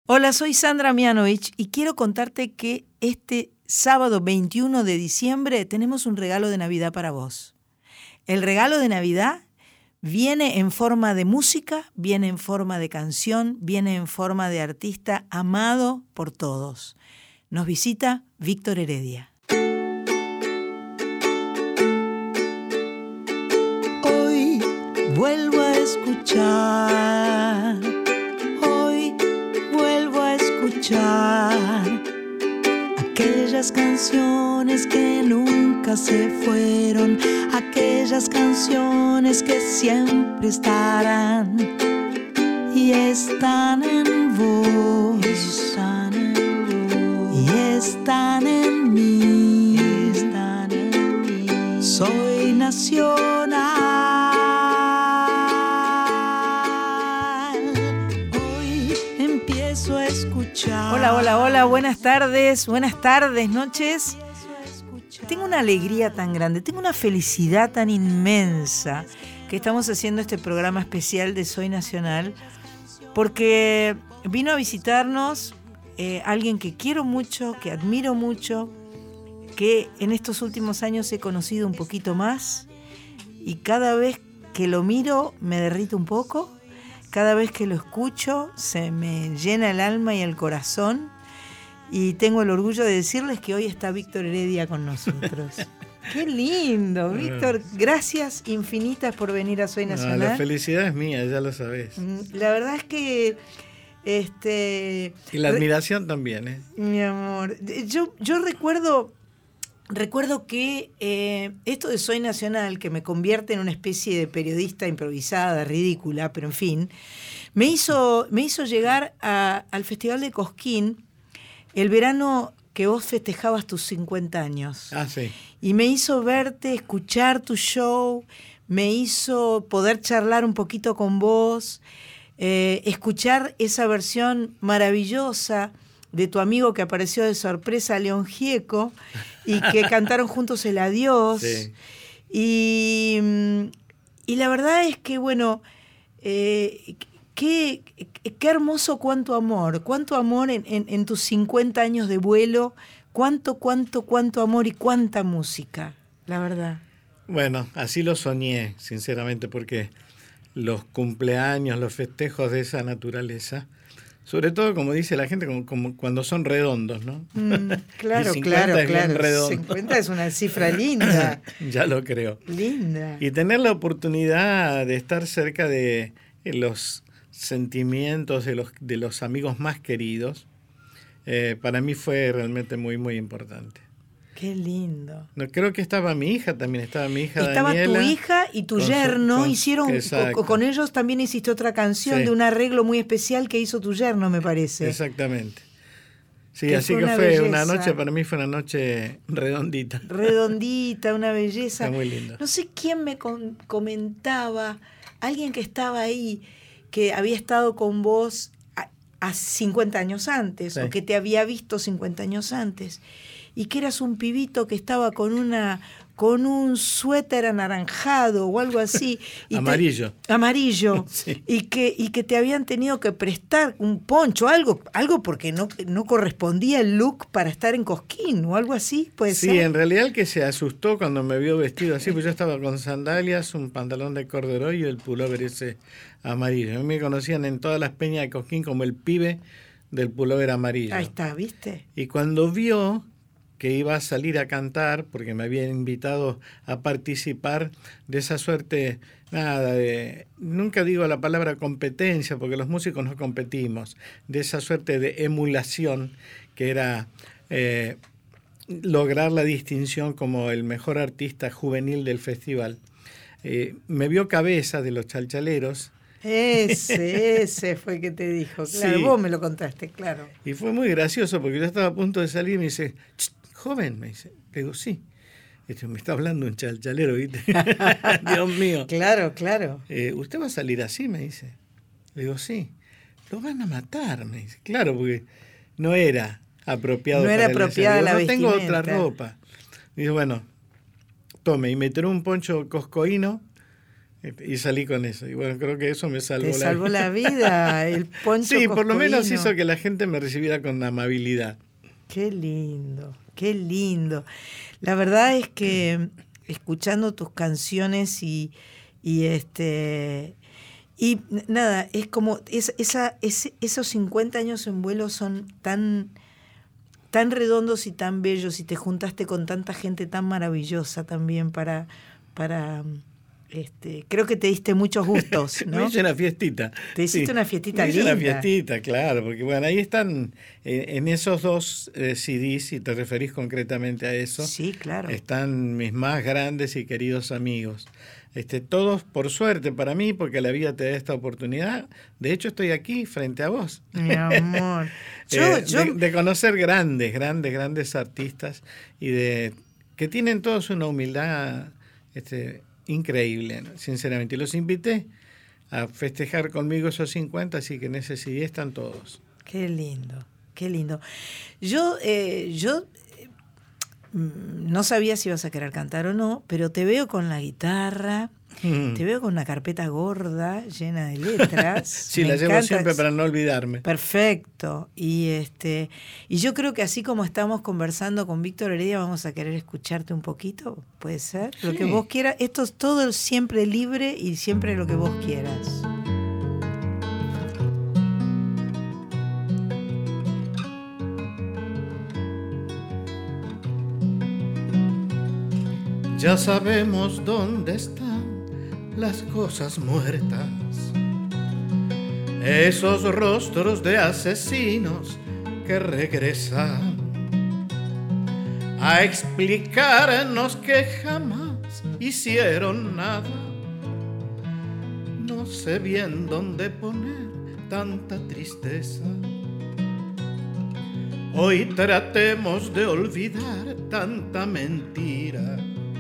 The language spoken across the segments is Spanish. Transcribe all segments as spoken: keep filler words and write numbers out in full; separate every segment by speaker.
Speaker 1: Hola, soy Sandra Mianovich y quiero contarte que este sábado veintiuno de diciembre tenemos un regalo de Navidad para vos. El regalo de Navidad viene en forma de música, viene en forma de canción, viene en forma de artista amado por todos. Nos visita Víctor Heredia. Hoy vuelvo a escuchar, hoy vuelvo a escuchar aquellas canciones que nunca se fueron, aquellas canciones que siempre estarán y están en vos, están en vos, y están en mí, están en mí. Soy nacional. Hoy empiezo a escuchar. Hola, hola, hola, buenas tardes, buenas tardes, noches. Tengo una alegría tan grande, tengo una felicidad tan inmensa que estamos haciendo este programa especial de Soy Nacional, porque vino a visitarnos eh, alguien que quiero mucho, que admiro mucho, que en estos últimos años he conocido un poquito más y cada vez que lo miro me derrito un poco, cada vez que lo escucho se me llena el alma y el corazón. Y tengo el orgullo de decirles que hoy está Víctor Heredia con nosotros. ¡Qué lindo, Víctor! Gracias infinitas por venir a Soy Nacional.
Speaker 2: No, la felicidad es mía, ya lo sabés.
Speaker 1: La verdad es que... este
Speaker 2: Y la admiración re- también, ¿eh?
Speaker 1: Mi amor. Yo, yo recuerdo... Recuerdo que eh, esto de Soy Nacional, que me convierte en una especie de periodista improvisada, ridícula, pero en fin, me hizo, me hizo llegar a, al Festival de Cosquín el verano que vos festejabas tus cincuenta años.
Speaker 2: Ah, sí.
Speaker 1: Y me hizo verte, escuchar tu show, me hizo poder charlar un poquito con vos, eh, escuchar esa versión maravillosa de tu amigo que apareció de sorpresa, León Gieco, y que cantaron juntos el adiós.
Speaker 2: Sí.
Speaker 1: Y, y la verdad es que, bueno, eh, qué, qué hermoso cuánto amor, cuánto amor en, en, en tus cincuenta años de vuelo, cuánto, cuánto, cuánto amor y cuánta música, la verdad.
Speaker 2: Bueno, así lo soñé, sinceramente, porque los cumpleaños, los festejos de esa naturaleza, sobre todo, como dice la gente, como, como cuando son redondos, ¿no?
Speaker 1: Mm, claro, claro,
Speaker 2: es
Speaker 1: claro.
Speaker 2: redondo.
Speaker 1: cincuenta es una cifra linda.
Speaker 2: Ya lo creo.
Speaker 1: Linda.
Speaker 2: Y tener la oportunidad de estar cerca de los sentimientos de los, de los amigos más queridos, eh, para mí fue realmente muy, muy importante.
Speaker 1: Qué lindo.
Speaker 2: No, creo que estaba mi hija también, estaba mi hija
Speaker 1: Estaba
Speaker 2: Daniela.
Speaker 1: tu hija y tu
Speaker 2: con
Speaker 1: yerno,
Speaker 2: su, con,
Speaker 1: hicieron, con, con ellos también hiciste otra canción, sí, de un arreglo muy especial que hizo tu yerno, me parece.
Speaker 2: Exactamente. Sí,
Speaker 1: que
Speaker 2: así
Speaker 1: fue
Speaker 2: que
Speaker 1: una
Speaker 2: fue
Speaker 1: belleza.
Speaker 2: Una noche, para mí fue una noche redondita.
Speaker 1: Redondita, una belleza.
Speaker 2: Está muy lindo.
Speaker 1: No sé quién me con, comentaba, alguien que estaba ahí, que había estado con vos a, a cincuenta años antes, sí, o que te había visto cincuenta años antes, y que eras un pibito que estaba con una con un suéter anaranjado o algo así. Y
Speaker 2: amarillo.
Speaker 1: Te, amarillo.
Speaker 2: Sí.
Speaker 1: Y que, y que te habían tenido que prestar un poncho, algo, algo porque no, no correspondía el look para estar en Cosquín o algo así, ¿puede
Speaker 2: sí,
Speaker 1: ser?
Speaker 2: Sí, en realidad el que se asustó cuando me vio vestido así, pues yo estaba con sandalias, un pantalón de corduroy y el pullover ese amarillo. A mí me conocían en todas las peñas de Cosquín como el pibe del pullover amarillo.
Speaker 1: Ahí está, ¿viste?
Speaker 2: Y cuando vio que iba a salir a cantar, porque me habían invitado a participar de esa suerte, nada, de, nunca digo la palabra competencia, porque los músicos no competimos, de esa suerte de emulación, que era eh, lograr la distinción como el mejor artista juvenil del festival. Eh, me vio cabeza de los chalchaleros.
Speaker 1: Ese, ese fue que te dijo, claro, sí. Vos me lo contaste, claro.
Speaker 2: Y fue muy gracioso, porque yo estaba a punto de salir y me dice... Joven, me dice. Le digo, sí. Este, me está hablando un chalchalero, ¿viste? Dios mío.
Speaker 1: Claro, claro.
Speaker 2: Eh, ¿Usted va a salir así? Me dice. Le digo, sí. Lo van a matar, me dice. Claro, porque no era apropiado.
Speaker 1: No era
Speaker 2: para
Speaker 1: apropiada
Speaker 2: digo,
Speaker 1: la
Speaker 2: no
Speaker 1: vestimenta.
Speaker 2: tengo otra ropa. Dice, bueno, tome. Y me tiró un poncho coscoíno Y salí con eso. Y bueno, creo que eso me salvó
Speaker 1: Te
Speaker 2: la
Speaker 1: salvó
Speaker 2: vida.
Speaker 1: la vida, el poncho
Speaker 2: Sí, por lo menos
Speaker 1: coscorino.
Speaker 2: hizo que la gente me recibiera con amabilidad.
Speaker 1: Qué lindo, qué lindo. La verdad es que escuchando tus canciones y, y este y nada, es como es, esa, es, esos cincuenta años en vuelo son tan, tan redondos y tan bellos, y te juntaste con tanta gente tan maravillosa también para, para este, creo que te diste muchos gustos, ¿no?
Speaker 2: Me hice una fiestita.
Speaker 1: Te hiciste
Speaker 2: Sí,
Speaker 1: una fiestita
Speaker 2: me hice
Speaker 1: linda.
Speaker 2: una fiestita, claro, porque bueno, ahí están, eh, en esos dos eh, C Ds, si te referís concretamente a eso,
Speaker 1: Sí, claro.
Speaker 2: están mis más grandes y queridos amigos. Este, todos por suerte para mí, porque la vida te da esta oportunidad. De hecho, estoy aquí frente a vos.
Speaker 1: Mi amor. Yo,
Speaker 2: eh,
Speaker 1: yo...
Speaker 2: De, de conocer grandes, grandes, grandes artistas y de que tienen todos una humildad este, increíble, ¿no? Sinceramente. Y los invité a festejar conmigo esos cincuenta, así que en ese C D están todos.
Speaker 1: Qué lindo, qué lindo. Yo, eh, yo no sabía si ibas a querer cantar o no, pero te veo con la guitarra, mm. te veo con una carpeta gorda llena de letras.
Speaker 2: Sí, la llevo siempre para no olvidarme.
Speaker 1: Perfecto. Y este, y yo creo que así como estamos conversando con Víctor Heredia, vamos a querer escucharte un poquito, ¿puede ser? Sí. Lo que vos quieras. Esto es todo siempre libre y siempre lo que vos quieras.
Speaker 2: Ya sabemos dónde están las cosas muertas, esos rostros de asesinos que regresan a explicarnos que jamás hicieron nada. No sé bien dónde poner tanta tristeza. Hoy tratemos de olvidar tanta mentira.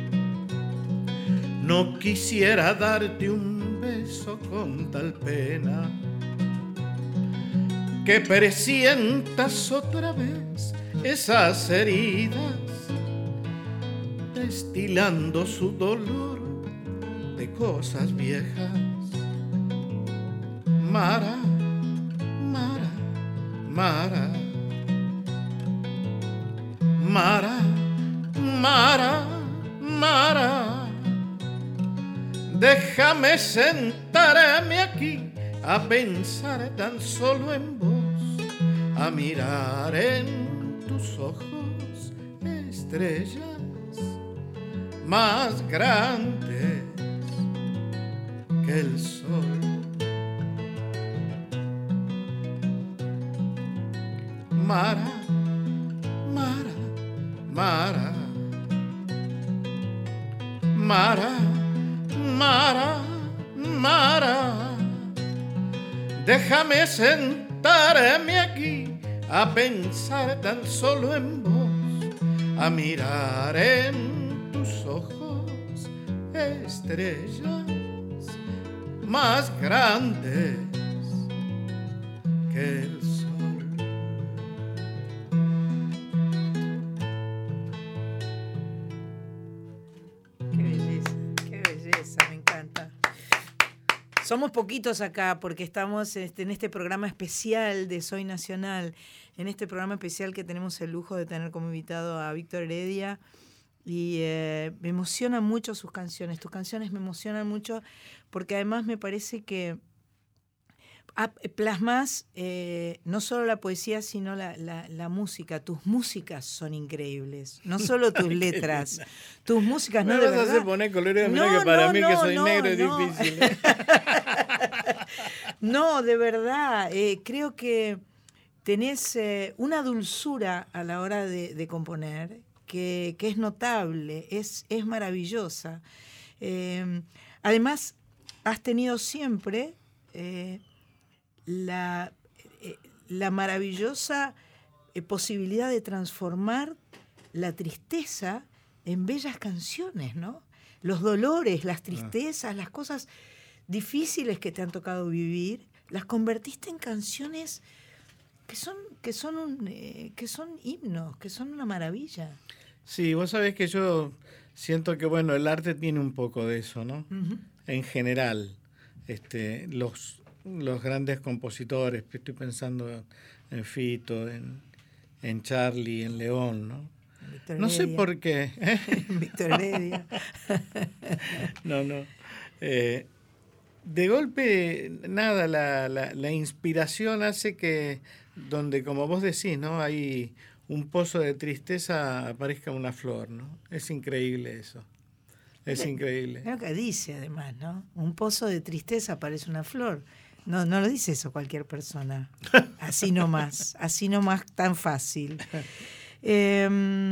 Speaker 2: No quisiera darte un beso con tal pena que presientas otra vez esas heridas, destilando su dolor de cosas viejas. Mara, Mara, Mara, Mara, Mara, Mara. Déjame sentarme aquí a pensar tan solo en vos, a mirar en tus ojos estrellas más grandes que el sol. Mara, Mara, Mara, Mara. Mara, Mara, déjame sentarme aquí a pensar tan solo en vos, a mirar en tus ojos estrellas más grandes que el sol.
Speaker 1: Somos poquitos acá porque estamos en este programa especial de Soy Nacional, en este programa especial que tenemos el lujo de tener como invitado a Víctor Heredia, y eh, me emocionan mucho sus canciones, tus canciones me emocionan mucho porque además me parece que plasmas eh, no solo la poesía sino la, la, la música. Tus músicas son increíbles, no solo tus letras, tus músicas.
Speaker 2: Me
Speaker 1: no
Speaker 2: vas
Speaker 1: de verdad.
Speaker 2: a hacer poner colores,
Speaker 1: no,
Speaker 2: que para
Speaker 1: no,
Speaker 2: mí
Speaker 1: no,
Speaker 2: que soy
Speaker 1: no,
Speaker 2: negro es
Speaker 1: no.
Speaker 2: difícil. ¿eh?
Speaker 1: No, de verdad, eh, creo que tenés eh, una dulzura a la hora de, de componer que, que es notable, es, es maravillosa. Eh, además, has tenido siempre eh, la, eh, la maravillosa eh, posibilidad de transformar la tristeza en bellas canciones, ¿no? Los dolores, las tristezas, las cosas difíciles que te han tocado vivir, las convertiste en canciones que son, que son, un, eh, que son himnos, que son una maravilla.
Speaker 2: Sí, vos sabés que yo siento que, bueno, el arte tiene un poco de eso, ¿no? Uh-huh. en general, este, los, los grandes compositores, estoy pensando en Fito, en, en Charlie, en León, ¿no?
Speaker 1: Víctor
Speaker 2: no sé
Speaker 1: Heredia.
Speaker 2: por qué.
Speaker 1: Víctor Heredia.
Speaker 2: no, no. Eh, de golpe, nada, la, la, la inspiración hace que, donde, como vos decís, ¿no? Hay un pozo de tristeza, aparezca una flor, ¿no? Es increíble eso. Es increíble.
Speaker 1: Es lo que dice, además, ¿no? Un pozo de tristeza aparece una flor. No, no lo dice eso cualquier persona. Así nomás, así nomás, tan fácil. Eh,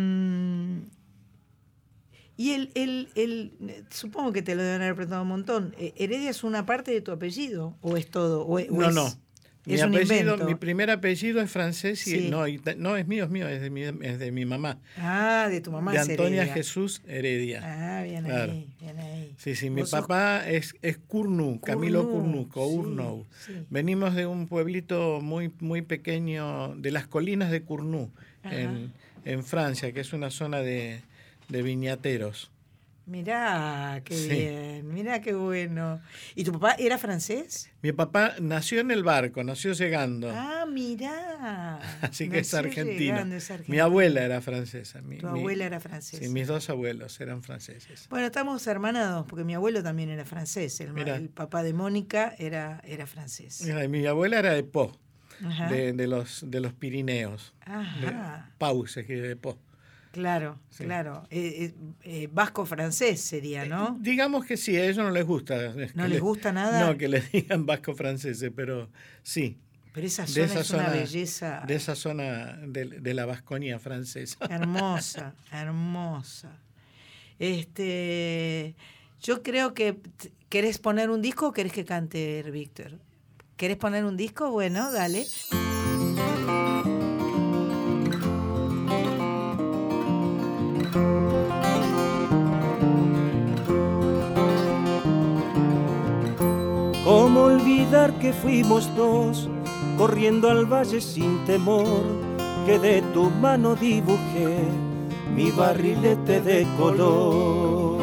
Speaker 1: y el, el, el, supongo que te lo deben haber preguntado un montón. ¿Heredia es una parte de tu apellido o es todo? O, o
Speaker 2: no,
Speaker 1: es,
Speaker 2: no. Mi,
Speaker 1: es
Speaker 2: apellido,
Speaker 1: un
Speaker 2: mi primer apellido es francés y
Speaker 1: sí.
Speaker 2: no, y, no es mío, es mío, es de mi, es de mi mamá.
Speaker 1: Ah, de tu mamá.
Speaker 2: De
Speaker 1: es
Speaker 2: Antonia
Speaker 1: Heredia.
Speaker 2: Jesús Heredia.
Speaker 1: Ah, bien
Speaker 2: claro.
Speaker 1: ahí, bien ahí.
Speaker 2: Sí, sí, mi
Speaker 1: Vos
Speaker 2: papá
Speaker 1: sos...
Speaker 2: es, es Cournou, Camilo Cournou, Cournou.
Speaker 1: Sí, sí.
Speaker 2: Venimos de un pueblito muy, muy pequeño, de las colinas de Cournou, en, en Francia, que es una zona de, de viñateros.
Speaker 1: Mirá, qué
Speaker 2: Sí.
Speaker 1: bien, mirá qué bueno. ¿Y tu papá era francés?
Speaker 2: Mi papá nació en el barco, nació llegando.
Speaker 1: Ah, mirá.
Speaker 2: Así que es
Speaker 1: Nació
Speaker 2: argentino.
Speaker 1: llegando, es argentino.
Speaker 2: Mi abuela era francesa. Mi,
Speaker 1: Tu
Speaker 2: mi-
Speaker 1: abuela era francesa.
Speaker 2: Sí, mis dos abuelos eran franceses.
Speaker 1: Bueno, estamos hermanados, porque mi abuelo también era francés. El,
Speaker 2: Mirá.
Speaker 1: el papá de Mónica era, era francés.
Speaker 2: Mira, mi abuela era de Po,
Speaker 1: Ajá.
Speaker 2: de, de, los, de los Pirineos.
Speaker 1: Ajá.
Speaker 2: De, Pau se escribe de Po.
Speaker 1: Claro,
Speaker 2: Sí.
Speaker 1: claro. Eh, eh, eh, vasco-francés sería, ¿no?
Speaker 2: Digamos que sí, a ellos no les gusta. Es
Speaker 1: ¿No
Speaker 2: que
Speaker 1: les
Speaker 2: le-
Speaker 1: gusta nada?
Speaker 2: No, que les digan vasco-franceses, pero sí.
Speaker 1: Pero esa
Speaker 2: De
Speaker 1: zona
Speaker 2: esa
Speaker 1: es una
Speaker 2: zona,
Speaker 1: belleza
Speaker 2: de esa zona de, de la Vasconia francesa.
Speaker 1: hermosa, hermosa. Este, yo creo que t- ¿querés poner un disco o querés que cante Víctor? ¿Querés poner un disco? Bueno, dale.
Speaker 3: ¿Cómo olvidar que fuimos dos, corriendo al valle sin temor, que de tu mano dibujé mi barrilete de color?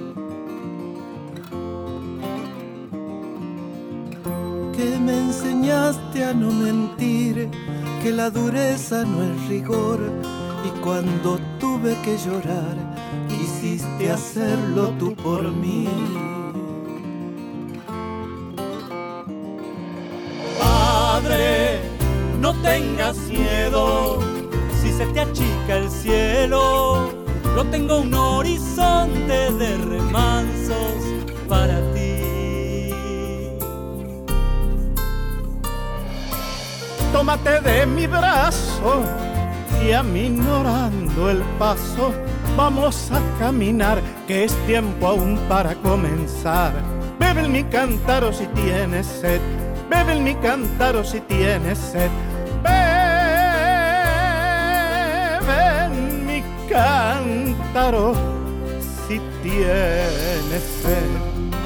Speaker 4: Que me enseñaste a no mentir, que la dureza no es rigor, y cuando tuve que llorar, quisiste hacerlo tú por mí.
Speaker 3: Padre, no tengas miedo, si se te achica el cielo, yo tengo un horizonte de remansos para ti.
Speaker 2: Tómate de mi brazo y aminorando el paso, vamos a caminar, que es tiempo aún para comenzar. Bebe en mi cántaro si tienes sed, bebe en mi cántaro si tienes sed, bebe en mi cántaro si tienes sed.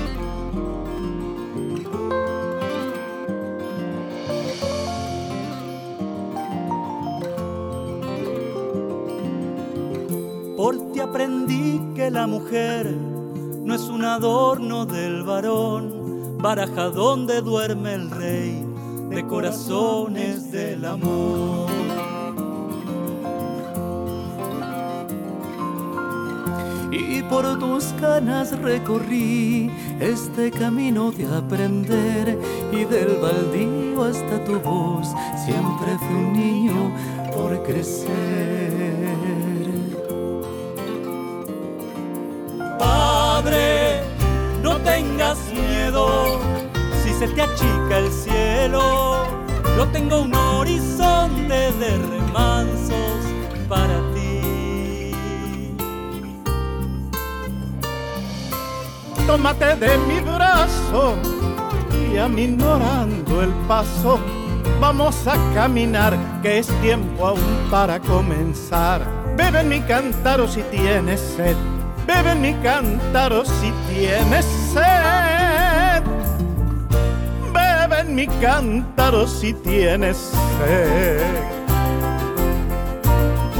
Speaker 3: Por ti aprendí que la mujer no es un adorno del varón, baraja donde duerme el rey de corazones del amor.
Speaker 4: Y por tus canas recorrí este camino de aprender, y del baldío hasta tu voz siempre fui un niño por crecer.
Speaker 3: Padre, no tengas miedo, si se te achica el cielo, yo tengo un horizonte de remansos para ti.
Speaker 2: Tómate de mi brazo y aminorando el paso, vamos a caminar, que es tiempo aún para comenzar. Bebe en mi cántaro si tienes sed, bebe en mi cántaro si tienes sed, bebe en mi cántaro si tienes sed.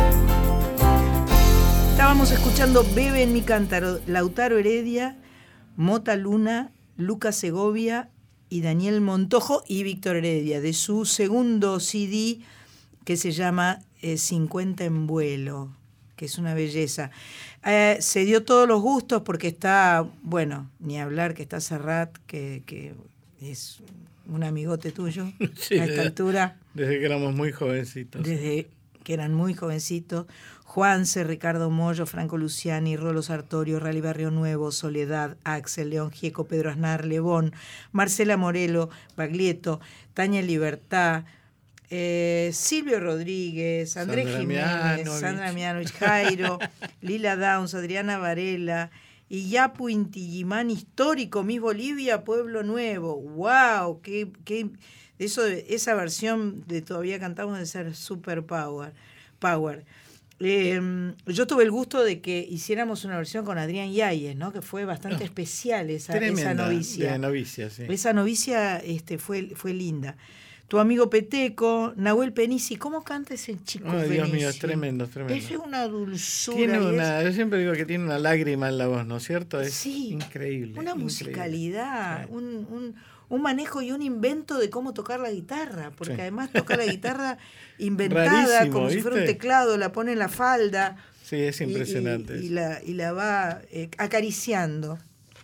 Speaker 1: Estábamos escuchando Bebe en mi cántaro, Lautaro Heredia, Mota Luna, Lucas Segovia y Daniel Montojo y Víctor Heredia, de su segundo C D que se llama eh, cincuenta en vuelo, que es una belleza. Eh, se dio todos los gustos porque está, bueno, ni hablar que está Serrat, que, que es un amigote tuyo
Speaker 2: sí,
Speaker 1: a esta
Speaker 2: desde,
Speaker 1: altura.
Speaker 2: Desde que éramos muy jovencitos.
Speaker 1: Desde que eran muy jovencitos. Juanse, Ricardo Mollo, Franco Luciani, Rolo Sartorio, Rally Barrio Nuevo, Soledad, Axel, León Gieco, Pedro Aznar, Lebón, Marcela Morelo, Baglietto, Tania Libertad, eh, Silvio Rodríguez, Andrés
Speaker 2: Sandra
Speaker 1: Jiménez,
Speaker 2: Mianovich.
Speaker 1: Sandra Mianovich, Jairo, Lila Downs, Adriana Varela, y Yapu Intigimán histórico, Miss Bolivia, Pueblo Nuevo. ¡Wow! ¡Qué, qué, eso, esa versión de Todavía Cantamos de ser super power! power. Eh, yo tuve el gusto de que hiciéramos una versión con Adrián Yáñez, ¿no? Que fue bastante
Speaker 2: Oh,
Speaker 1: especial esa,
Speaker 2: tremenda,
Speaker 1: esa novicia.
Speaker 2: De novicia, sí.
Speaker 1: Esa novicia este, fue, fue linda. Tu amigo Peteco, Nahuel Penisi, ¿cómo canta ese chico?
Speaker 2: Oh, Dios mío, es
Speaker 1: Penisi?
Speaker 2: tremendo, es tremendo.
Speaker 1: Es una dulzura.
Speaker 2: Tiene
Speaker 1: y
Speaker 2: una,
Speaker 1: es
Speaker 2: yo siempre digo que tiene una lágrima en la voz, ¿no es cierto? Es
Speaker 1: sí,
Speaker 2: increíble.
Speaker 1: una
Speaker 2: increíble.
Speaker 1: musicalidad,
Speaker 2: Sí.
Speaker 1: un, un, un manejo y un invento de cómo tocar la guitarra, porque
Speaker 2: Sí.
Speaker 1: además toca la guitarra inventada,
Speaker 2: Rarísimo,
Speaker 1: como si fuera un
Speaker 2: ¿viste?
Speaker 1: teclado, la pone en la falda.
Speaker 2: Sí, es
Speaker 1: y-
Speaker 2: impresionante.
Speaker 1: Y, y la, y la va eh, acariciando.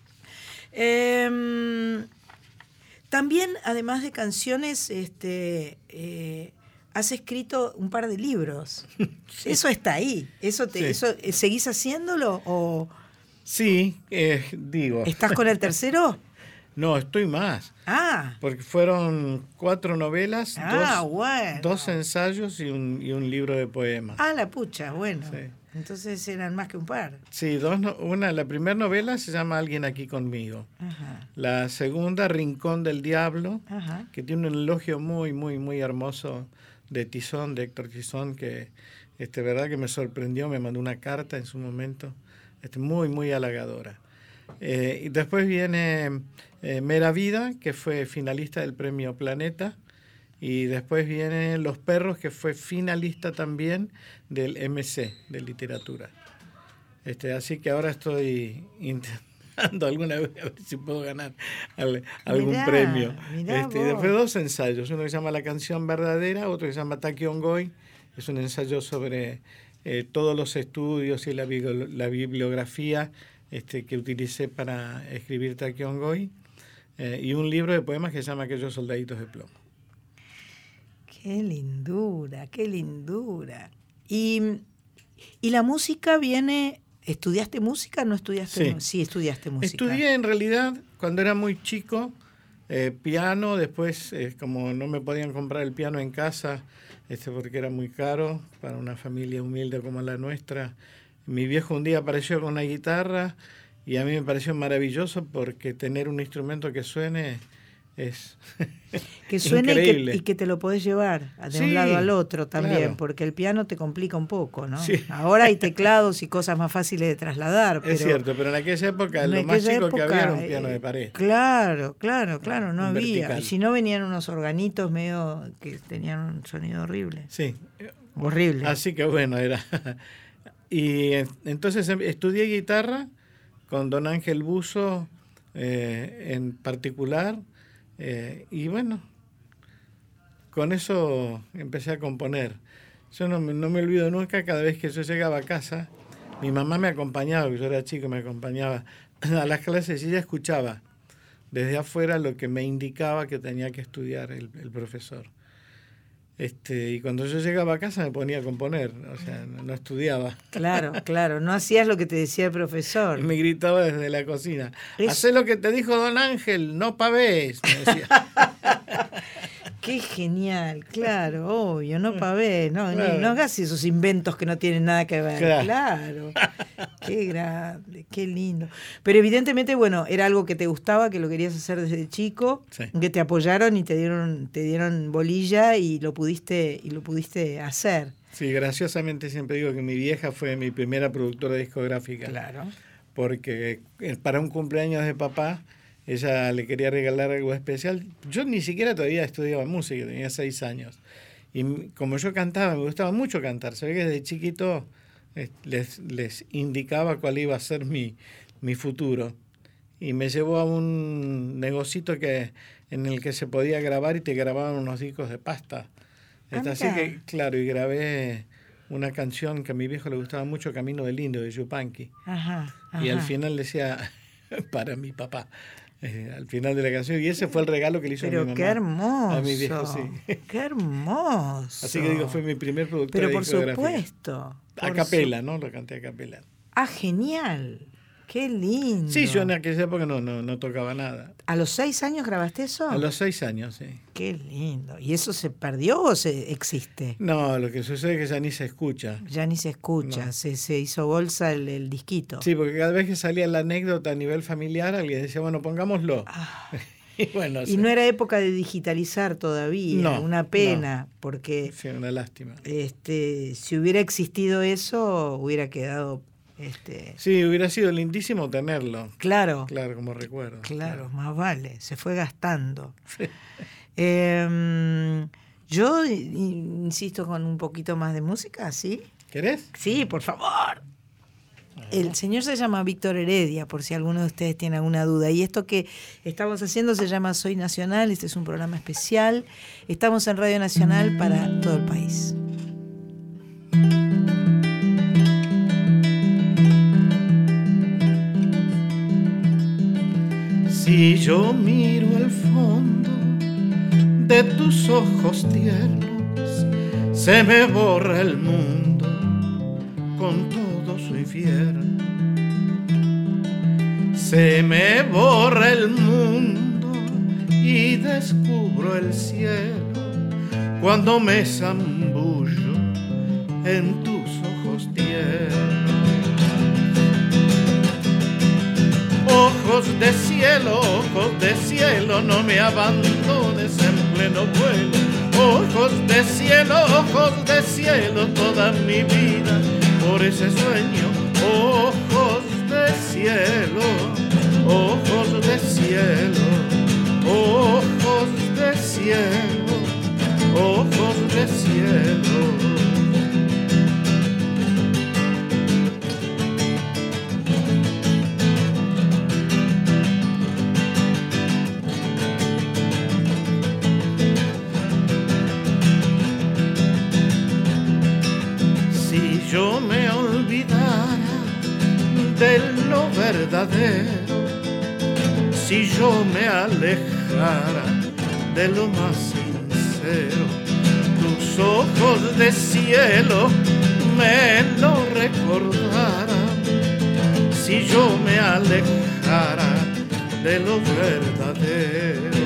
Speaker 1: Eh, también, además de canciones, este, eh, has escrito un par de libros.
Speaker 2: Sí.
Speaker 1: Eso está ahí. Eso te,
Speaker 2: Sí.
Speaker 1: eso, eh, ¿seguís haciéndolo o
Speaker 2: Sí, eh, digo.
Speaker 1: estás con el tercero?
Speaker 2: No, estoy más.
Speaker 1: Ah,
Speaker 2: Porque fueron cuatro novelas,
Speaker 1: ah,
Speaker 2: dos,
Speaker 1: bueno.
Speaker 2: dos ensayos y un, y un libro de poemas.
Speaker 1: Ah, la pucha, bueno.
Speaker 2: Sí.
Speaker 1: Entonces eran más que un par.
Speaker 2: Sí, dos no- una, la primera novela se llama Alguien aquí conmigo.
Speaker 1: Ajá,
Speaker 2: La segunda, Rincón del Diablo,
Speaker 1: ajá.
Speaker 2: que tiene un elogio muy, muy, muy hermoso de Tizón, de Héctor Tizón, que este, verdad que me sorprendió, me mandó una carta en su momento, este, muy, muy halagadora. Eh, y después viene eh, Mera Vida, que fue finalista del Premio Planeta, y después viene Los Perros, que fue finalista también del M C, de literatura. Este, así que ahora estoy intentando alguna vez a ver si puedo ganar al- algún
Speaker 1: Mirá,
Speaker 2: premio.
Speaker 1: mirá
Speaker 2: Este, y
Speaker 1: vos.
Speaker 2: después dos ensayos, uno que se llama La Canción Verdadera, otro que se llama Taquiongoy, es un ensayo sobre eh, todos los estudios y la, bibli- la bibliografía este, que utilicé para escribir Taquiongoy, eh, y un libro de poemas que se llama Aquellos Soldaditos de Plomo.
Speaker 1: Qué lindura, qué lindura. Y, y la música viene... ¿Estudiaste música o no estudiaste?
Speaker 2: Sí.
Speaker 1: mu- Sí, estudiaste música.
Speaker 2: Estudié en realidad cuando era muy chico eh, piano, después eh, como no me podían comprar el piano en casa, este, porque era muy caro para una familia humilde como la nuestra, mi viejo un día apareció con una guitarra y a mí me pareció maravilloso porque tener un instrumento que suene es
Speaker 1: Que suene y que,
Speaker 2: increíble.
Speaker 1: y que te lo podés llevar de
Speaker 2: Sí,
Speaker 1: un lado al otro también,
Speaker 2: claro.
Speaker 1: porque el piano te complica un poco, ¿no?
Speaker 2: Sí.
Speaker 1: Ahora hay teclados y cosas más fáciles de trasladar. Pero
Speaker 2: Es cierto, pero en aquella época
Speaker 1: en
Speaker 2: lo más
Speaker 1: aquella
Speaker 2: chico que
Speaker 1: época,
Speaker 2: había era un piano
Speaker 1: eh,
Speaker 2: de pared.
Speaker 1: Claro, claro, claro, no
Speaker 2: Un
Speaker 1: había.
Speaker 2: vertical.
Speaker 1: Y si no venían unos organitos medio que tenían un sonido horrible.
Speaker 2: Sí,
Speaker 1: Horrible.
Speaker 2: así que bueno, era. Y en- entonces em- estudié guitarra con don Ángel Buzo eh, en particular, eh, y bueno, con eso empecé a componer. Yo no, me- no me olvido nunca, cada vez que yo llegaba a casa, mi mamá me acompañaba, porque yo era chico, me acompañaba a las clases y ella escuchaba desde afuera lo que me indicaba que tenía que estudiar el, el profesor. Este, y cuando yo llegaba a casa me ponía a componer, o sea, no, no estudiaba.
Speaker 1: Claro, claro, no hacías lo que te decía el profesor.
Speaker 2: Y me gritaba desde la cocina,
Speaker 1: Es-
Speaker 2: hacé lo que te dijo don Ángel, no pavés, me decía.
Speaker 1: Qué genial, claro, obvio, no pavés, no,
Speaker 2: Claro.
Speaker 1: ni- no hagas esos inventos que no tienen nada que ver.
Speaker 2: Claro.
Speaker 1: Claro. Qué grande, qué lindo. Pero evidentemente, bueno, era algo que te gustaba, que lo querías hacer desde chico,
Speaker 2: Sí.
Speaker 1: que te apoyaron y te dieron, te dieron bolilla y lo pudiste, y lo pudiste hacer.
Speaker 2: Sí, graciosamente siempre digo que mi vieja fue mi primera productora discográfica.
Speaker 1: Claro.
Speaker 2: Porque eh, para un cumpleaños de papá, ella le quería regalar algo especial. Yo ni siquiera todavía estudiaba música, tenía seis años. Y m- como yo cantaba, me gustaba mucho cantar. Se ve que desde chiquito eh, les, les indicaba cuál iba a ser mi, mi futuro. y me llevó a un negocito que, en el que se podía grabar y te grababan unos discos de pasta.
Speaker 1: Ah,
Speaker 2: Así
Speaker 1: mira.
Speaker 2: que, claro, y grabé una canción que a mi viejo le gustaba mucho, Camino del Indio, de Yupanqui.
Speaker 1: Ajá, ajá.
Speaker 2: Y al final decía, para mi papá, eh, al final de la canción. Y ese fue el regalo que le hizo
Speaker 1: Pero
Speaker 2: a mi mamá.
Speaker 1: qué hermoso.
Speaker 2: A mi viejo, sí.
Speaker 1: Qué hermoso.
Speaker 2: Así que digo, fue mi primer productor
Speaker 1: Pero
Speaker 2: de
Speaker 1: por
Speaker 2: discografía.
Speaker 1: supuesto.
Speaker 2: A
Speaker 1: por
Speaker 2: capela,
Speaker 1: su-
Speaker 2: ¿no? Lo canté a capela.
Speaker 1: Ah, genial. Qué lindo.
Speaker 2: Sí, yo en aquella época no, no, no tocaba nada.
Speaker 1: ¿A los seis años grabaste eso?
Speaker 2: A los seis años, sí.
Speaker 1: Qué lindo. ¿Y eso se perdió o se existe?
Speaker 2: No, lo que sucede es que ya ni se escucha.
Speaker 1: Ya ni se escucha,
Speaker 2: No.
Speaker 1: se, se hizo bolsa el, el disquito.
Speaker 2: Sí, porque cada vez que salía la anécdota a nivel familiar, alguien decía, bueno, pongámoslo.
Speaker 1: Ah,
Speaker 2: Y bueno,
Speaker 1: y
Speaker 2: sí.
Speaker 1: no era época de digitalizar todavía,
Speaker 2: No,
Speaker 1: una pena, porque
Speaker 2: Sí, una lástima.
Speaker 1: este, si hubiera existido eso, hubiera quedado, este,
Speaker 2: Sí, hubiera sido lindísimo tenerlo.
Speaker 1: claro,
Speaker 2: Claro, como recuerdo.
Speaker 1: claro, más vale, se fue gastando. Eh, yo i- insisto con un poquito más de música, ¿sí?
Speaker 2: ¿Querés?
Speaker 1: Sí, por favor. El señor se llama Víctor Heredia, por si alguno de ustedes tiene alguna duda. Y esto que estamos haciendo se llama Soy Nacional, este es un programa especial. Estamos en Radio Nacional para todo el país.
Speaker 2: Si yo miro el fondo de tus ojos tiernos, se me borra el mundo con todo su infierno. Se me borra el mundo y descubro el cielo cuando me zambullo en tus ojos tiernos. Ojos de cielo, ojos de cielo, no me abandones en pleno vuelo. Ojos de cielo, ojos de cielo, toda mi vida por ese sueño. Ojos de cielo, ojos de cielo, ojos de cielo, ojos de cielo. Si yo me olvidara de lo verdadero, si yo me alejara de lo más sincero, tus ojos de cielo me lo recordaran. Si yo me alejara de lo verdadero.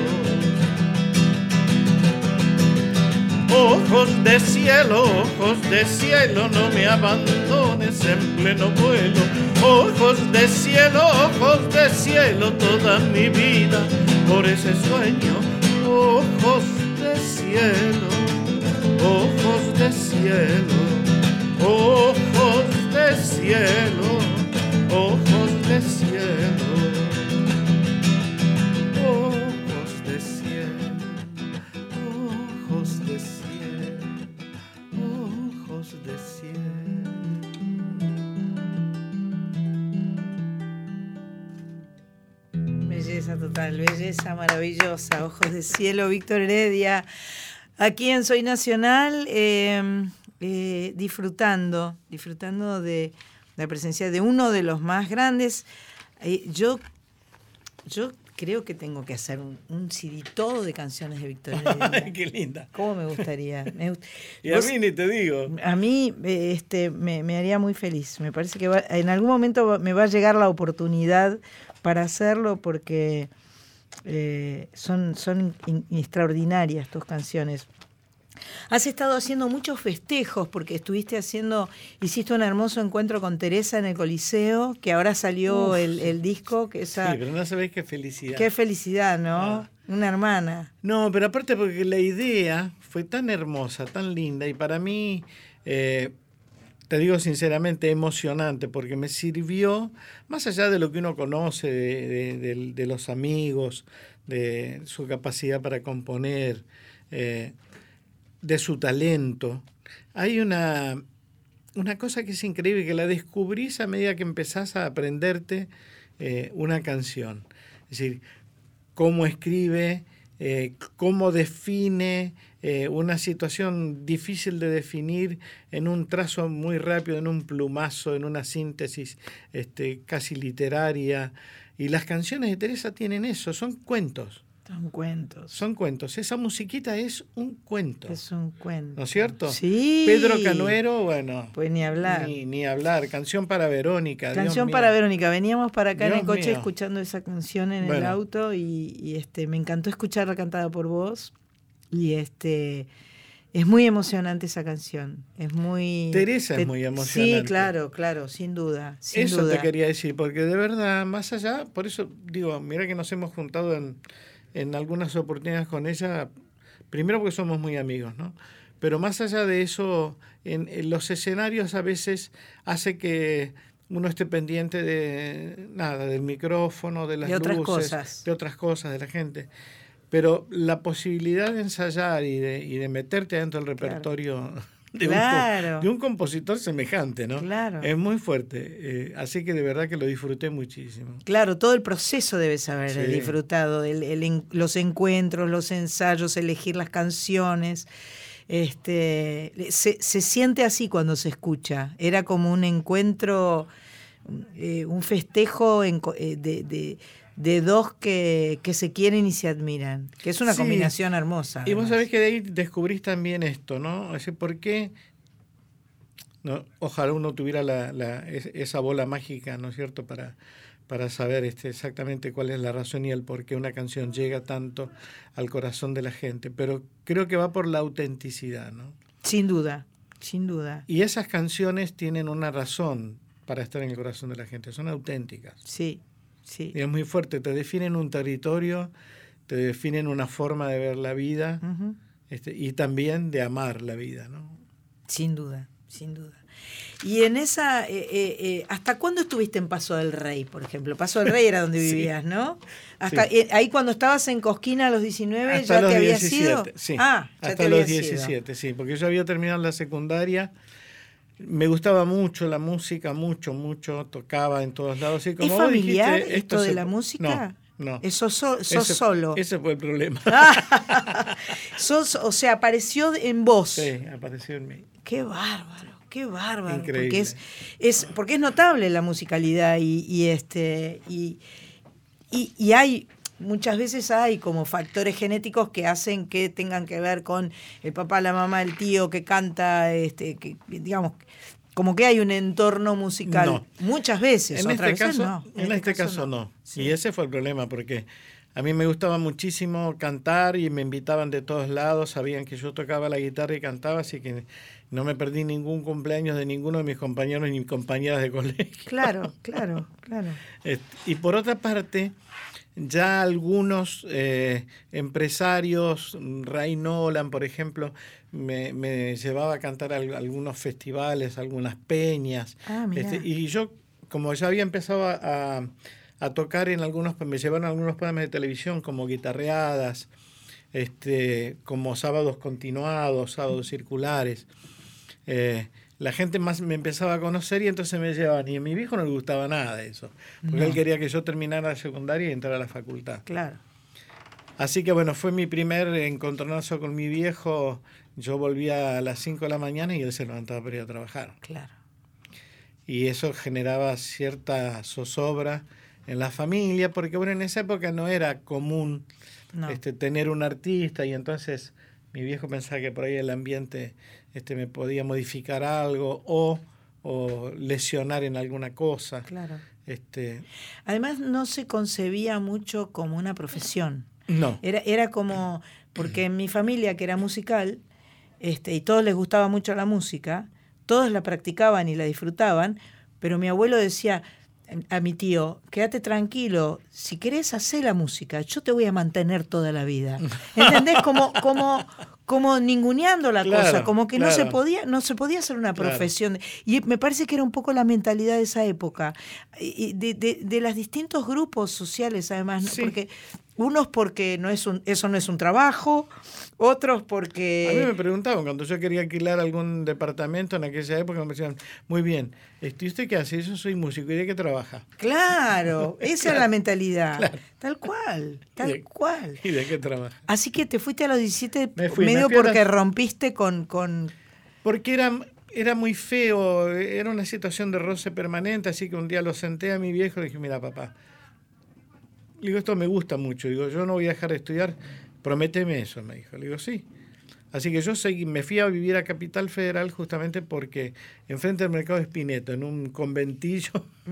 Speaker 2: Ojos de cielo, ojos de cielo, no me abandones en pleno vuelo. Ojos de cielo, ojos de cielo, toda mi vida por ese sueño. Ojos de cielo, ojos de cielo, ojos de cielo, ojos de cielo, ojos de cielo, ojos de cielo, ojos de cielo.
Speaker 1: Belleza total, belleza maravillosa. Ojos de cielo, Víctor Heredia. Aquí en Soy Nacional, eh, eh, disfrutando, disfrutando de la presencia de uno de los más grandes. Eh, yo, yo creo que tengo que hacer un, un C D todo de canciones de Víctor Heredia.
Speaker 2: Ay, qué linda.
Speaker 1: ¿Cómo me gustaría? Me gust-
Speaker 2: Y a
Speaker 1: Vos-
Speaker 2: mí ni te digo.
Speaker 1: a mí eh, este, me, me haría muy feliz. Me parece que va- en algún momento va- me va a llegar la oportunidad para hacerlo porque eh, son, son in- extraordinarias tus canciones. Has estado haciendo muchos festejos porque estuviste haciendo, hiciste un hermoso encuentro con Teresa en el Coliseo, que ahora salió
Speaker 2: Uf.
Speaker 1: el, el disco, que esa,
Speaker 2: Sí, pero no sabés qué felicidad.
Speaker 1: qué felicidad, ¿no?
Speaker 2: Ah.
Speaker 1: Una hermana.
Speaker 2: No, pero aparte porque la idea fue tan hermosa, tan linda, y para mí, eh, te digo sinceramente, emocionante, porque me sirvió, más allá de lo que uno conoce de, de- de- de los amigos, de su capacidad para componer, eh, de su talento, hay una, una cosa que es increíble, que la descubrís a medida que empezás a aprenderte eh, una canción. Es decir, cómo escribe, eh, cómo define eh, una situación difícil de definir en un trazo muy rápido, en un plumazo, en una síntesis este, casi literaria. Y las canciones de Teresa tienen eso, son cuentos.
Speaker 1: Son cuentos.
Speaker 2: Son cuentos. Esa musiquita es un cuento.
Speaker 1: Es un cuento.
Speaker 2: ¿No es cierto?
Speaker 1: Sí.
Speaker 2: Pedro Canuero, bueno.
Speaker 1: Pues ni hablar.
Speaker 2: Ni, ni hablar. Canción para Verónica.
Speaker 1: Canción
Speaker 2: Dios
Speaker 1: para
Speaker 2: mío.
Speaker 1: Verónica. Veníamos para acá
Speaker 2: Dios
Speaker 1: en el coche
Speaker 2: mío.
Speaker 1: escuchando esa canción en
Speaker 2: Bueno.
Speaker 1: el auto y, y este me encantó escucharla cantada por vos. Y este es muy emocionante esa canción. Es muy.
Speaker 2: Teresa es
Speaker 1: te-
Speaker 2: muy emocionante.
Speaker 1: Sí, claro, claro, sin duda. Sin
Speaker 2: Eso
Speaker 1: duda.
Speaker 2: te quería decir, porque de verdad, más allá, por eso digo, mira que nos hemos juntado en, en algunas oportunidades con ella, primero porque somos muy amigos, ¿no? Pero más allá de eso, en, en los escenarios a veces hace que uno esté pendiente de nada, del micrófono, de las
Speaker 1: De otras
Speaker 2: luces,
Speaker 1: cosas.
Speaker 2: de otras cosas, de la gente. Pero la posibilidad de ensayar y de, y de meterte dentro del repertorio de,
Speaker 1: Claro.
Speaker 2: un, co- de un compositor semejante, ¿no?
Speaker 1: Claro.
Speaker 2: Es muy fuerte. Eh, así que de verdad que lo disfruté muchísimo.
Speaker 1: Claro, todo el proceso debes haber
Speaker 2: Sí.
Speaker 1: disfrutado, el, el en- los encuentros, los ensayos, elegir las canciones. Este, se, se siente así cuando se escucha. Era como un encuentro, eh, un festejo en co- eh, de, de, de dos que, que se quieren y se admiran, que es una
Speaker 2: Sí.
Speaker 1: combinación hermosa.
Speaker 2: Y vos
Speaker 1: además.
Speaker 2: sabés que de ahí descubrís también esto, ¿no? Es decir, ¿por qué? No, ojalá uno tuviera la, la, es- esa bola mágica, ¿no es cierto?, para, para saber este, exactamente cuál es la razón y el por qué una canción llega tanto al corazón de la gente. Pero creo que va por la autenticidad, ¿no?
Speaker 1: Sin duda, sin duda.
Speaker 2: Y esas canciones tienen una razón para estar en el corazón de la gente, son auténticas.
Speaker 1: Sí, sí.
Speaker 2: Y es muy fuerte, te definen un territorio, te definen una forma de ver la vida,
Speaker 1: Ujú.
Speaker 2: este, y también de amar la vida, ¿no?
Speaker 1: Sin duda, sin duda. Y en esa, eh, eh, eh, ¿hasta cuándo estuviste en Paso del Rey, por ejemplo? Paso del Rey era donde
Speaker 2: Sí.
Speaker 1: vivías, ¿no? Hasta,
Speaker 2: Sí.
Speaker 1: eh, ahí cuando estabas en Cosquina a los diecinueve,
Speaker 2: Hasta
Speaker 1: ¿ya
Speaker 2: los
Speaker 1: te habías
Speaker 2: diecisiete,
Speaker 1: ido?
Speaker 2: sí.
Speaker 1: Ah, ya
Speaker 2: Hasta
Speaker 1: te
Speaker 2: los
Speaker 1: habías ido.
Speaker 2: diecisiete, sí, porque yo había terminado la secundaria, me gustaba mucho la música, mucho, mucho, tocaba en todos lados. Y como
Speaker 1: ¿Es
Speaker 2: vos
Speaker 1: familiar
Speaker 2: dijiste,
Speaker 1: esto de
Speaker 2: se
Speaker 1: la
Speaker 2: po-
Speaker 1: música?
Speaker 2: No, no.
Speaker 1: Eso so- sos
Speaker 2: Ese-
Speaker 1: solo.
Speaker 2: Ese fue el problema.
Speaker 1: Sos, o sea, apareció en vos.
Speaker 2: Sí, apareció en mí.
Speaker 1: Qué bárbaro, qué bárbaro.
Speaker 2: Increíble.
Speaker 1: Porque es, es, porque es notable la musicalidad y, y este y, y, y hay muchas veces hay como factores genéticos que hacen que tengan que ver con el papá, la mamá, el tío que canta, este, que digamos como que hay un entorno musical.
Speaker 2: No.
Speaker 1: Muchas veces,
Speaker 2: En
Speaker 1: otras
Speaker 2: este
Speaker 1: veces
Speaker 2: caso,
Speaker 1: no.
Speaker 2: en este caso no.
Speaker 1: Sí.
Speaker 2: Y ese fue el problema, porque a mí me gustaba muchísimo cantar y me invitaban de todos lados, sabían que yo tocaba la guitarra y cantaba, así que no me perdí ningún cumpleaños de ninguno de mis compañeros ni compañeras de colegio.
Speaker 1: Claro, claro, claro.
Speaker 2: Este, y por otra parte, ya algunos eh, empresarios, Ray Nolan, por ejemplo, me, me llevaba a cantar a algunos festivales, algunas peñas.
Speaker 1: Ah, mirá.
Speaker 2: Este, y yo, como ya había empezado a, a tocar en algunos, me llevaron a algunos programas de televisión como Guitarreadas, este, como Sábados Continuados, Sábados Circulares. Eh, la gente más me empezaba a conocer y entonces me llevaban. Y a mi viejo no le gustaba nada de eso, porque
Speaker 1: No.
Speaker 2: él quería que yo terminara la secundaria y entrara a la facultad.
Speaker 1: Claro.
Speaker 2: Así que bueno, fue mi primer encontronazo con mi viejo. Yo volvía a las cinco de la mañana y él se levantaba para ir a trabajar.
Speaker 1: Claro.
Speaker 2: Y eso generaba cierta zozobra en la familia, porque bueno, en esa época no era común
Speaker 1: No.
Speaker 2: este, tener un artista, y entonces mi viejo pensaba que por ahí el ambiente este, me podía modificar algo o, o lesionar en alguna cosa.
Speaker 1: Claro.
Speaker 2: Este,
Speaker 1: Además no se concebía mucho como una profesión.
Speaker 2: no,
Speaker 1: Era, era como, porque en mi familia, que era musical, este, y todos les gustaba mucho la música, todos la practicaban y la disfrutaban, pero mi abuelo decía a mi tío, quédate tranquilo, si querés hacer la música, yo te voy a mantener toda la vida. ¿Entendés? Como, como, como ninguneando la
Speaker 2: Claro,
Speaker 1: cosa, como que no
Speaker 2: claro.
Speaker 1: se podía, no se podía hacer una
Speaker 2: Claro.
Speaker 1: profesión. Y me parece que era un poco la mentalidad de esa época, y de, de, de los distintos grupos sociales además, ¿no?
Speaker 2: Sí.
Speaker 1: Porque Unos porque no es un, eso no es un trabajo, otros porque...
Speaker 2: A mí me preguntaban, cuando yo quería alquilar algún departamento en aquella época, me decían, muy bien, ¿y usted qué hace? Yo soy músico, ¿y de qué trabaja?
Speaker 1: Claro, esa claro, es la mentalidad. Claro. Tal cual, tal
Speaker 2: ¿Y de,
Speaker 1: cual.
Speaker 2: ¿Y de qué trabaja?
Speaker 1: Así que te fuiste a los diecisiete
Speaker 2: me fui,
Speaker 1: medio
Speaker 2: me
Speaker 1: porque
Speaker 2: la...
Speaker 1: rompiste con... con...
Speaker 2: Porque era... Era muy feo, era una situación de roce permanente, así que un día lo senté a mi viejo y le dije, mira papá, digo, esto me gusta mucho, digo, yo no voy a dejar de estudiar, prométeme eso, me dijo. Le digo, sí. Así que yo seguí, me fui a vivir a Capital Federal justamente porque enfrente del Mercado Espineto, en un conventillo.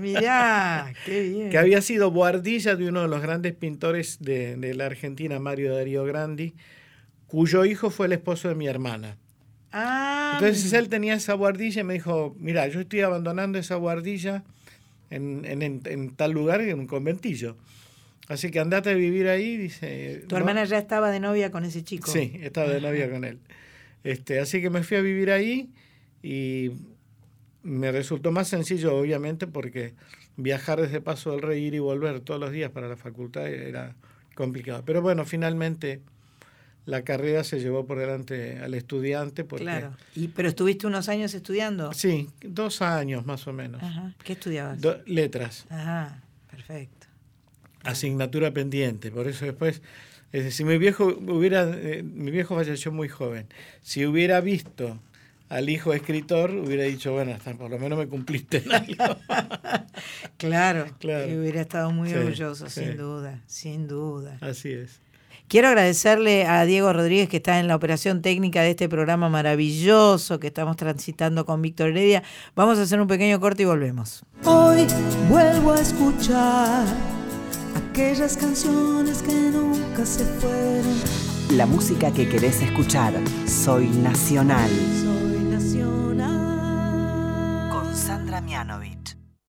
Speaker 1: Mirá, qué bien.
Speaker 2: Que había sido buhardilla de uno de los grandes pintores de, de la Argentina, Mario Darío Grandi, cuyo hijo fue el esposo de mi hermana.
Speaker 1: Ah,
Speaker 2: Entonces él tenía esa buhardilla y me dijo, mira, yo estoy abandonando esa buhardilla en, en, en, en tal lugar, en un conventillo. Así que andate a vivir ahí, dice.
Speaker 1: ¿Tu
Speaker 2: ¿no?
Speaker 1: hermana ya estaba de novia con ese chico?
Speaker 2: Sí, estaba de novia con él. Este, así que me fui a vivir ahí y me resultó más sencillo, obviamente, porque viajar desde Paso del Rey, ir y volver todos los días para la facultad era complicado. Pero bueno, finalmente la carrera se llevó por delante al estudiante. Porque,
Speaker 1: claro. ¿Y, ¿Pero estuviste unos años estudiando?
Speaker 2: Sí, dos años más o menos.
Speaker 1: Ajá. ¿Qué estudiabas?
Speaker 2: Do, letras.
Speaker 1: Ajá, perfecto.
Speaker 2: Asignatura pendiente, por eso después, es decir, mi viejo hubiera, eh, mi viejo falleció muy joven. Si hubiera visto al hijo escritor, hubiera dicho, bueno, hasta por lo menos me cumpliste en algo.
Speaker 1: Claro,
Speaker 2: claro.
Speaker 1: Y hubiera estado muy
Speaker 2: sí,
Speaker 1: orgulloso,
Speaker 2: sí.
Speaker 1: sin duda, sin duda.
Speaker 2: Así es.
Speaker 1: Quiero agradecerle a Diego Rodríguez, que está en la operación técnica de este programa maravilloso que estamos transitando con Víctor Heredia. Vamos a hacer un pequeño corte y volvemos.
Speaker 5: Hoy vuelvo a escuchar aquellas canciones que nunca se fueron.
Speaker 6: La música que querés escuchar. Soy Nacional.
Speaker 5: Soy Nacional.
Speaker 6: Con Sandra Mianovich.